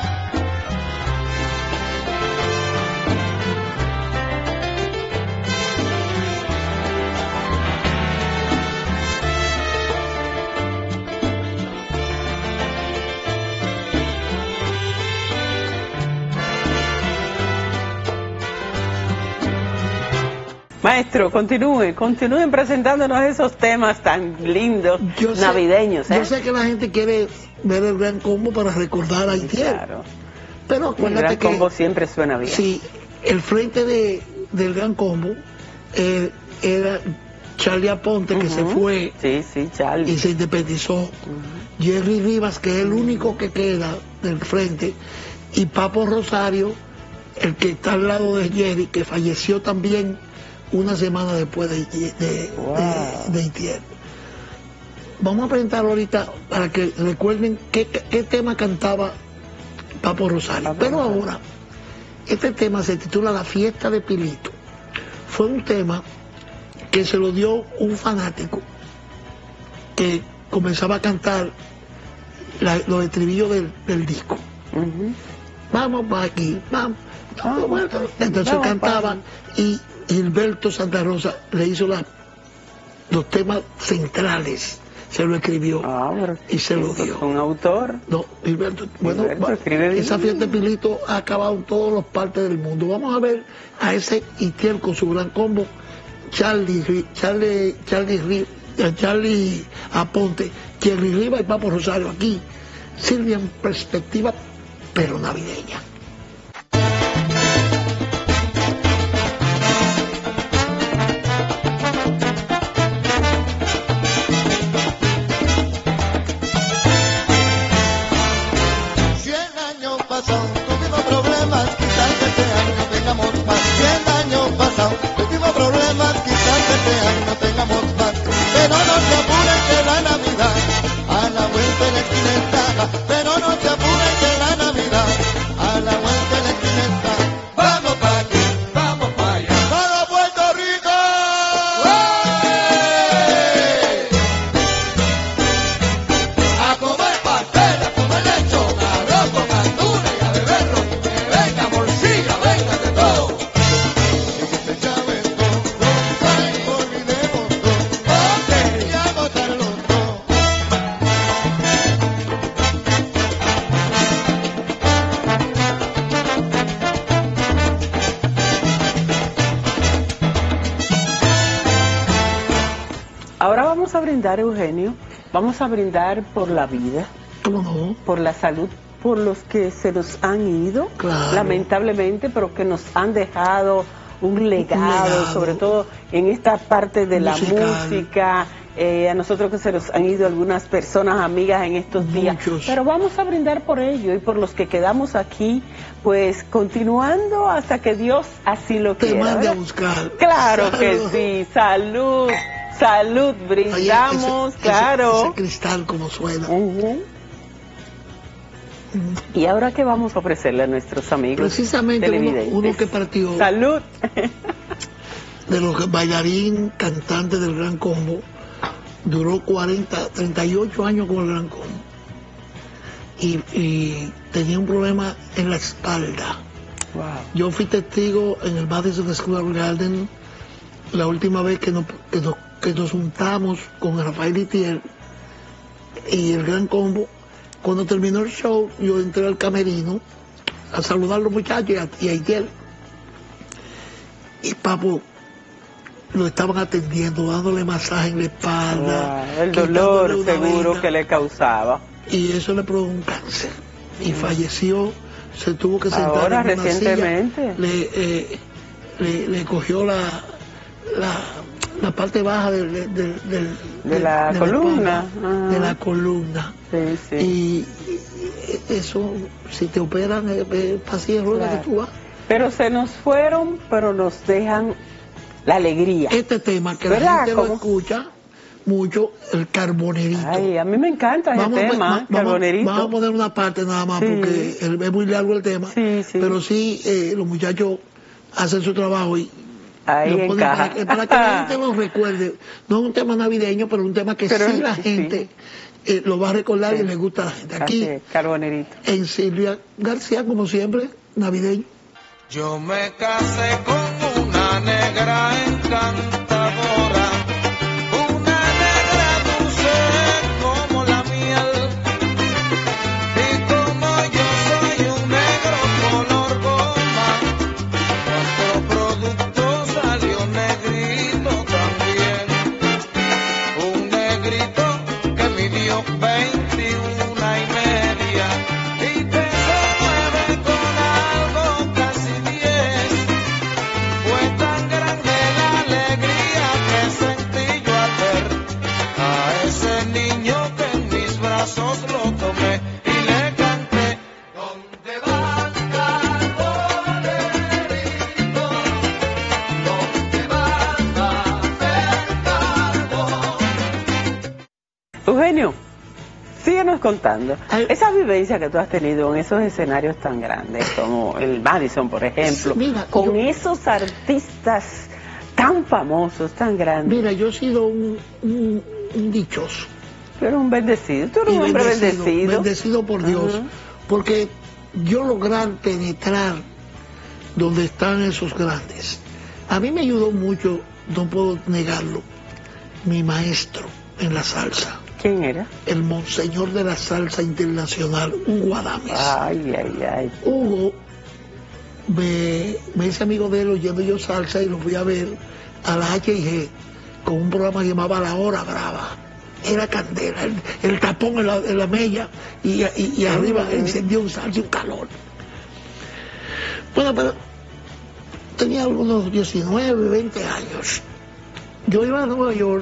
Maestro, continúen presentándonos esos temas tan lindos, navideños.
Yo sé que la gente quiere ver el Gran Combo para recordar a Haitiel.
Claro.
Pero acuérdate
el Gran Combo siempre suena bien.
Sí, el frente del Gran Combo era Charlie Aponte, que se fue
Charlie,
y se independizó. Jerry Rivas, que es el único que queda del frente, y Papo Rosario, el que está al lado de Jerry, que falleció también una semana después de Haitiel. Vamos a presentarlo ahorita para que recuerden qué tema cantaba Papo Rosario. Pero ahora, este tema se titula La Fiesta de Pilito. Fue un tema que se lo dio un fanático que comenzaba a cantar los estribillos del disco. Vamos para aquí, vamos. Entonces cantaba y Gilberto Santa Rosa le hizo los temas centrales, se lo escribió y se lo dio.
¿Un autor?
No, Gilberto, bueno,
escribe bien.
Esa fiesta de Pilito ha acabado en todas las partes del mundo. Vamos a ver a ese Haitiel con su Gran Combo, Charlie Aponte, Jerry Rivas y Papo Rosario. Aquí, Silvia en perspectiva, pero navideña.
Pero no se apuren que la Navidad a la vuelta de la esquina está. Vamos para aquí, vamos para allá. ¡Para Puerto Rico! ¡Hey! A comer pastel, a comer lechón, arroz con gandules y a beber ron. Venga, morcilla, venga de todo. En este chavento, no olvidemos todo. Ok, y a botar los dos.
Ahora vamos a brindar, Eugenio, vamos a brindar por la vida, por la salud, por los que se nos han ido, lamentablemente, pero que nos han dejado un legado, sobre todo en esta parte de la música. A nosotros que se nos han ido algunas personas, amigas en estos días, pero vamos a brindar por ello y por los que quedamos aquí, pues continuando hasta que Dios así lo quiera.
Te mande a buscar.
Claro que sí, salud. Salud, brindamos, claro.
Ese cristal como suena.
¿Y ahora qué vamos a ofrecerle a nuestros amigos
precisamente
televidentes?
Uno que partió.
Salud.
De los bailarín, cantantes del Gran Combo, duró 38 años con el Gran Combo. Y tenía un problema en la espalda.
Wow.
Yo fui testigo en el Madison Square Garden la última vez que nos juntamos con Rafael Haitiel y el Gran Combo. Cuando terminó el show, yo entré al camerino a saludar a los muchachos y a Haitiel. Y Papo lo estaban atendiendo, dándole masaje en la espalda.
El dolor seguro que le causaba.
Y eso le produjo un cáncer. Y falleció, se tuvo que sentar
ahora
en una
recientemente.
Silla. le cogió la parte baja de
la columna.
De la columna.
Sí, sí.
Y eso, si te operan, pasilla de ruedas que tú vas.
Pero se nos fueron, pero nos dejan la alegría.
Este tema que la gente lo escucha mucho, el carbonerito.
Ay, a mí me encanta ese tema, carbonerito.
Vamos a poner una parte nada más, porque es muy largo el tema.
Sí, sí.
Pero sí, los muchachos hacen su trabajo y
ahí
lo ponen para que la gente lo recuerde. No es un tema navideño, pero un tema que sí la gente lo va a recordar y le gusta a la gente. Aquí,
carbonerito.
En Silvia García, como siempre, navideño.
Yo me casé con una negra encantadora, una negra dulce como la miel, y como yo soy un negro color goma, nuestro producto salió negrito también, un negrito que midió 21 y media, y que se mueve con algo casi 10, fue tan grande la alegría que sentí yo al ver a ese niño que en mis brazos lo tomé y le canté. ¿Dónde vas, carbonerito? ¿Dónde vas a hacer carbón?
Eugenio, síguenos contando. Esa vivencia que tú has tenido en esos escenarios tan grandes, como el Madison, por ejemplo, con esos artistas tan famosos, tan grandes.
Mira, yo he sido un dichoso.
Tú eres un bendecido, tú eres un hombre bendecido.
Bendecido por Dios, porque yo lograr penetrar donde están esos grandes. A mí me ayudó mucho, no puedo negarlo, mi maestro en la salsa.
¿Quién era?
El monseñor de la salsa internacional, Hugo Adames.
Ay, ay, ay.
Hugo me hice amigo de él oyendo yo salsa y lo fui a ver a la H&G con un programa que llamaba La Hora Brava. Era candela, el tapón en la mella y arriba encendió un salsa y un calor. Bueno, pero tenía algunos 19, 20 años. Yo iba a Nueva York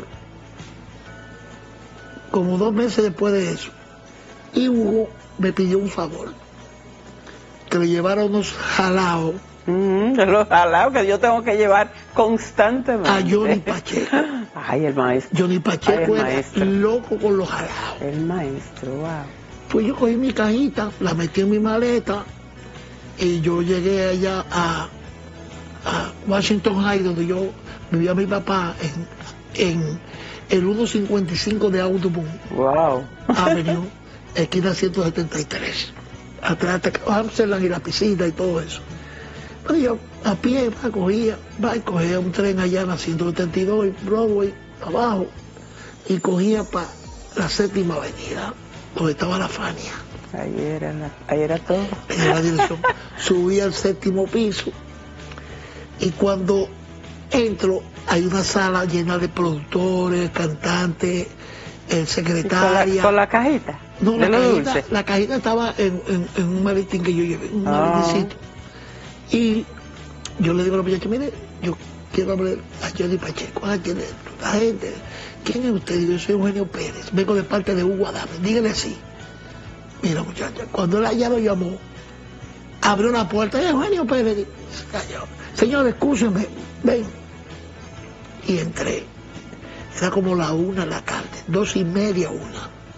como 2 meses después de eso, y Hugo me pidió un favor, que le llevara unos jalaos.
Los jalaos que yo tengo que llevar constantemente.
A Johnny Pacheco.
Ay, el maestro.
Johnny Pacheco era loco con los jalaos.
El maestro, wow.
Pues yo cogí mi cajita, la metí en mi maleta, y yo llegué allá a Washington High, donde yo vivía mi papá, en el 155 de Audubon Avenue, esquina 173, atrás de Amsterdam y la piscina y todo eso. Pero yo a pie cogía un tren allá en la 172 Broadway abajo, y cogía para la 7ª avenida donde estaba la Fania.
Ahí era todo.
En la dirección. Subí al 7º piso, y cuando entro hay una sala llena de productores, cantantes, secretaria.
¿Con la cajita?
No, la cajita estaba en un maletín que yo llevé, un maletincito. Y yo le digo a la muchacha, mire, yo quiero hablar a Johnny Pacheco. ¿Quién es? La gente. ¿Quién es usted? Yo soy Eugenio Pérez, vengo de parte de Hugo Adames, dígale así. Mira, muchacha, cuando él ya lo llamó, abrió una puerta, Eugenio Pérez, calló. Señor, escúcheme, ven. Y entré. Era como la 1 de la tarde, 2:30, 1.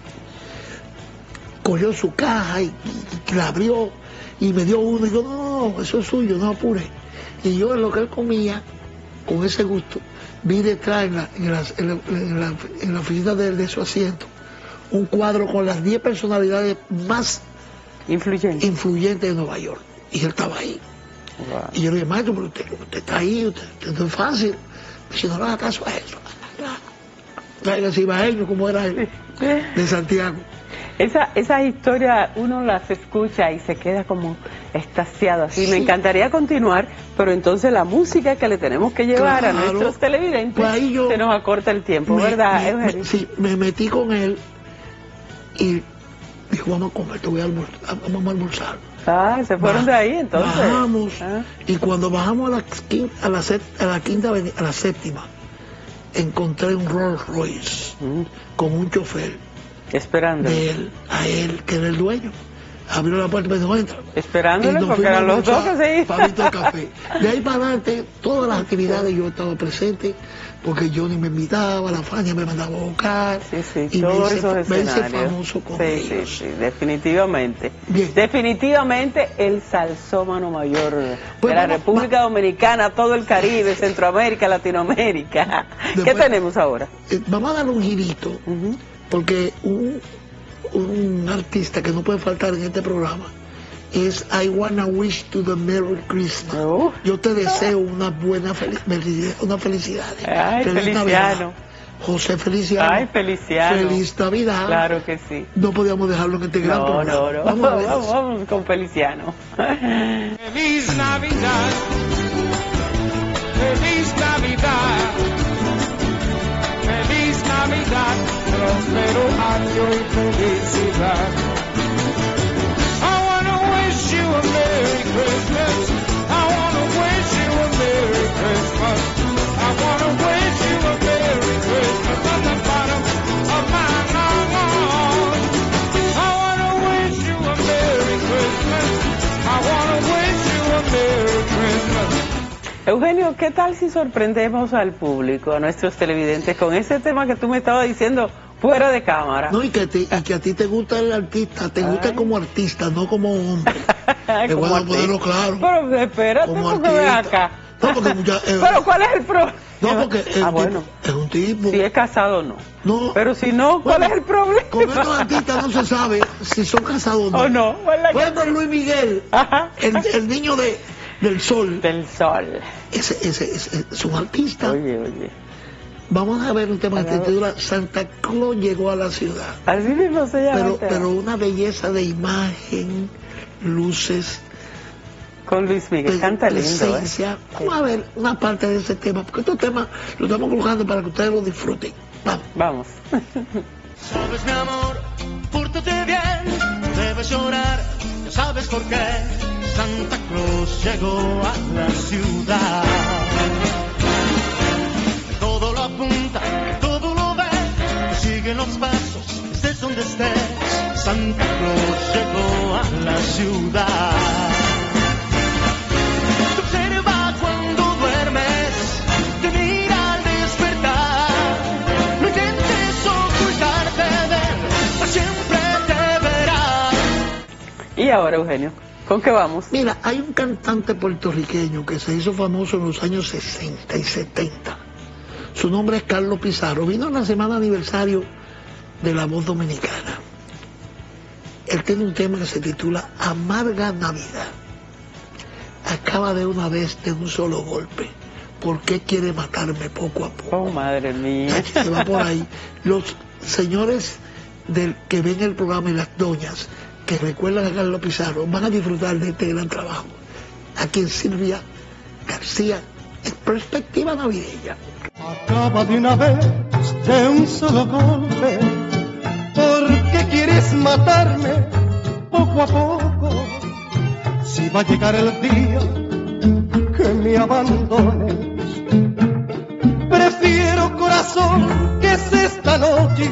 Cogió su caja y la abrió y me dio uno. Y yo, no, eso es suyo, no apure. Y yo, en lo que él comía, con ese gusto, vi detrás en la oficina de su asiento un cuadro con las 10 personalidades más influyentes de Nueva York. Y él estaba ahí. Wow. Y yo le dije, maestro, pero usted está ahí, usted no es fácil. Si no le haga caso a eso, traiga cibaeño como era él, de Santiago.
Esas historias uno las escucha y se queda como extasiado así. Sí. Me encantaría continuar, pero entonces la música que le tenemos que llevar a nuestros televidentes, pues se nos acorta el tiempo, ¿verdad, Eugenio?
Sí, me metí con él y dijo, vamos a comer, vamos a almorzar.
Ah, se fueron de ahí entonces.
Bajamos, y cuando bajamos a la séptima, encontré un Rolls Royce con un chofer.
Esperando.
A él, que era el dueño. Abrió la puerta y me dijo, entra.
Esperándole porque eran los dos que se iban.
Pabito de café. De ahí para adelante, todas las actividades yo estaba presente, porque Johnny me invitaba, la Fania me mandaba a buscar.
Y todos esos escenarios.
Famoso con ellos.
Sí, definitivamente. Bien. Definitivamente el salsómano mayor de la República Dominicana, todo el Caribe, Centroamérica, Latinoamérica. ¿Qué tenemos ahora?
Vamos a darle un girito, porque un artista que no puede faltar en este programa es I Wanna Wish to the Merry Christmas. Yo te deseo una buena felicidad.
Ay,
Feliz Navidad. José Feliciano.
Ay, Feliciano.
Feliz Navidad.
Claro que sí.
No podíamos dejarlo en este gran programa.
No. Vamos con Feliciano.
Feliz Navidad. Feliz Navidad. Feliz Navidad. Próspero año y felicidad. I wanna wish you a Merry Christmas. I wanna wish you a Merry Christmas. I wanna wish you a Merry Christmas from the bottom of my heart. I wanna wish you a Merry Christmas. I wanna wish you a Merry Christmas.
Eugenio, ¿qué tal si sorprendemos al público, a nuestros televidentes, con ese tema que tú me estabas diciendo fuera de cámara?
No, y que a ti te gusta el artista, te gusta como artista, no como hombre. Es bueno ponerlo claro.
Pero espérate, porque ven acá.
No, porque
pero ¿cuál es el problema?
No, porque
bueno,
es un tipo.
Si es casado o no.
No.
Pero si no, ¿cuál es el problema?
Con estos artistas no se sabe si son casados o no. Por ejemplo, Luis Miguel, el niño del sol.
Del sol.
Ese es un artista.
Oye.
Vamos a ver un tema que se titula Santa Claus llegó a la ciudad.
Así mismo se llama.
Pero una belleza de imagen, luces.
Con Luis Miguel, canta lindo.
Vamos a ver una parte de ese tema, porque estos temas lo estamos colocando para que ustedes lo disfruten.
Vamos.
Sabes, mi amor, pórtate bien, no debes llorar, ya sabes por qué. Santa Claus llegó a la ciudad. Todo lo apunta, todo lo ve, sigue los pasos, estés donde estés. Santa Claus llegó a la ciudad. Te observa cuando duermes, te mira al despertar. No intentes ocultarte de él, siempre te verá.
¿Y ahora, Eugenio? ¿Con qué vamos?
Mira, hay un cantante puertorriqueño que se hizo famoso en los años 60 y 70. Su nombre es Carlos Pizarro. Vino en la semana aniversario de La Voz Dominicana. Él tiene un tema que se titula Amarga Navidad. Acaba de una vez de un solo golpe. ¿Por qué quiere matarme poco a poco?
Oh, madre mía.
Se va por ahí. Los señores que ven el programa y las doñas que recuerdan a Carlos Pizarro van a disfrutar de este gran trabajo. Aquí en Silvia García, en Perspectiva Navideña.
Acaba de una vez de un solo golpe. ¿Por qué quieres matarme poco a poco? Si va a llegar el día que me abandones, prefiero, corazón, que es esta noche.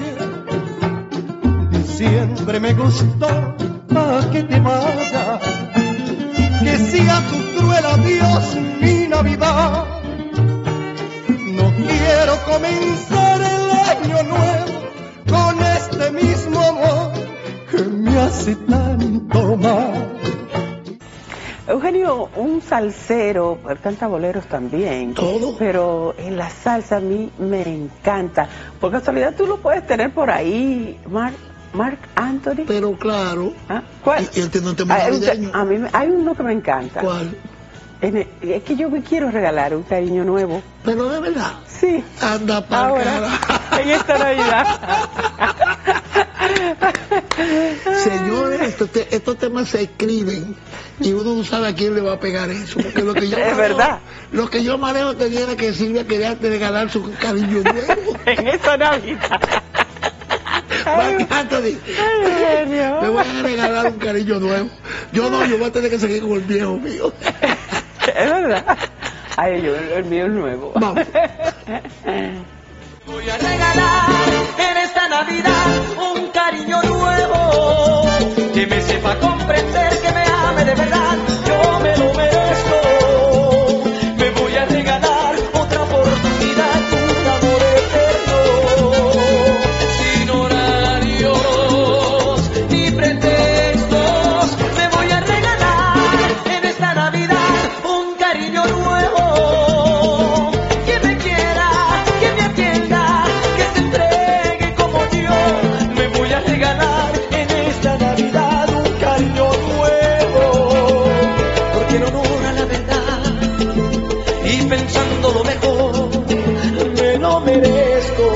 Diciembre me gustó pa' que te vaya, que sea tu cruel adiós mi Navidad. No quiero comenzar el año nuevo con este mismo amor que me hace tanto mal.
Eugenio, un salsero, él canta boleros también.
Todo.
Pero en la salsa a mí me encanta. Por casualidad tú lo puedes tener por ahí, Marc Anthony.
Pero claro.
¿Cuál?
Y él tiene un tema navideño.
A mí hay uno que me encanta.
¿Cuál?
Es que yo me quiero regalar un cariño nuevo.
Pero de verdad.
Sí.
Anda para
ahora, en esta Navidad.
Señores, estos temas se escriben y uno no sabe a quién le va a pegar eso. Porque lo que yo
es verdad.
Lo que yo manejo tenía que Silvia quería regalar su cariño nuevo.
En esta Navidad.
Me voy a regalar un cariño nuevo. Yo voy a tener que seguir con el viejo mío.
Es verdad. Ay, yo, el mío es nuevo.
Vamos.
Voy a regalar en esta Navidad un cariño nuevo, que me sepa comprender, que me ame de verdad, yo me lo merezco. Me voy a regalar otra oportunidad, un amor eterno, sin horarios ni pretextos. Me voy a regalar en esta Navidad un cariño nuevo, que me quiera, que me atienda, que se entregue como yo. Me voy a regalar en esta Navidad un cariño nuevo, porque en honor a la verdad y pensando lo mejor, me lo merezco.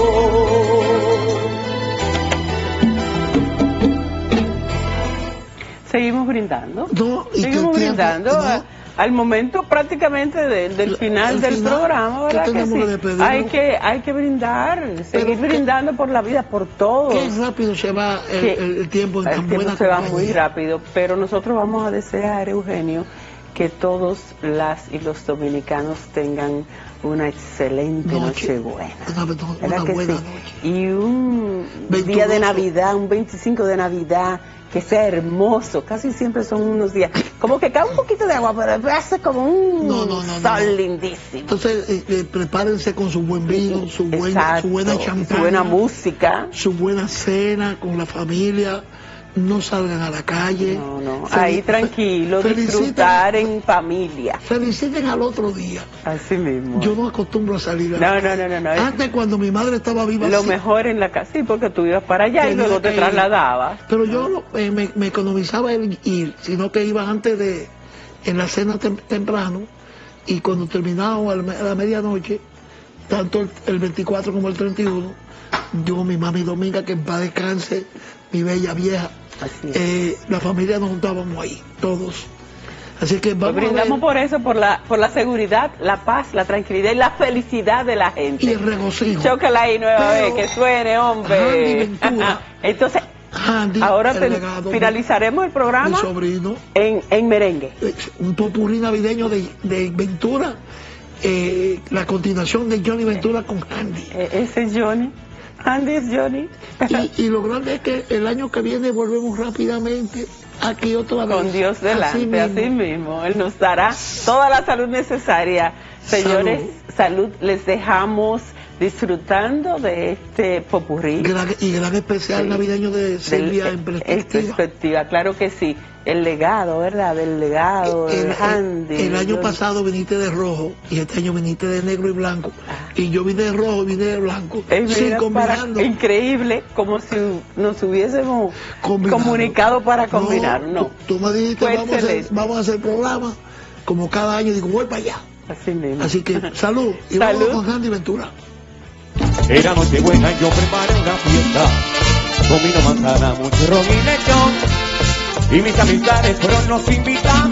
Seguimos brindando.
No, y
Seguimos
que
brindando
no.
al momento prácticamente del final del programa, ¿verdad que
tenemos que
sí?
despedirnos.
Hay que brindar, seguir brindando por la vida, por todos.
Qué rápido se va el tiempo en tan
El tiempo
buena
se va
compañía.
muy rápido, pero nosotros vamos a desear, Eugenio, que todos las y los dominicanos tengan una excelente Nochebuena.
Una
que
buena
sí?
noche.
Y un
Venturoso.
día de Navidad, un 25 de Navidad, que sea hermoso. Casi siempre son unos días, como que cae un poquito de agua, pero hace como un sol lindísimo.
Entonces, prepárense con su buen vino, su buena champaña,
su buena música,
su buena cena con la familia. No salgan a la calle.
No. Ahí tranquilo, disfrutar en familia.
Feliciten al otro día.
Así mismo.
Yo no acostumbro a salir a la calle.
No.
Antes, cuando mi madre estaba viva,
Lo
sí,
mejor en la casa, sí, porque tú ibas para allá y luego te trasladabas.
pero yo me economizaba el ir, sino que iba antes en la cena temprano, y cuando terminábamos a la medianoche, tanto el 24 como el 31, yo, mi mami Dominga, que en paz descanse, mi bella vieja, la familia nos juntábamos ahí, todos. Así que vamos
brindamos por eso, por la seguridad, la paz, la tranquilidad y la felicidad de la gente.
Y el regocijo.
Chócala ahí nueva vez, que suene, hombre. Entonces, ahora finalizaremos el programa.
Mi sobrino.
En merengue.
Un popurrí navideño de Ventura. La continuación de Johnny Ventura con Andy.
Ese es Johnny. Andy es Johnny.
Y lo grande es que el año que viene volvemos rápidamente aquí otra vez.
Con Dios delante, así mismo. Él nos dará toda la salud necesaria. Señores, salud. Les dejamos disfrutando de este popurrí.
Y gran especial navideño de Silvia en perspectiva.
Claro que sí. El legado, ¿verdad? Del legado, el Andy.
El año pasado viniste de rojo y este año viniste de negro y blanco. Y yo vine de rojo y vine de blanco. Sí, combinando.
Increíble, como si nos hubiésemos comunicado para combinar. No.
Tú me dijiste, vamos a hacer programa como cada año. Digo, voy para allá.
Así mismo.
Así que salud. Y vamos con Andy Ventura.
Era Nochebuena, yo preparé una fiesta, comino manzana, mucho ron y lechón, y mis amistades fueron los invitados.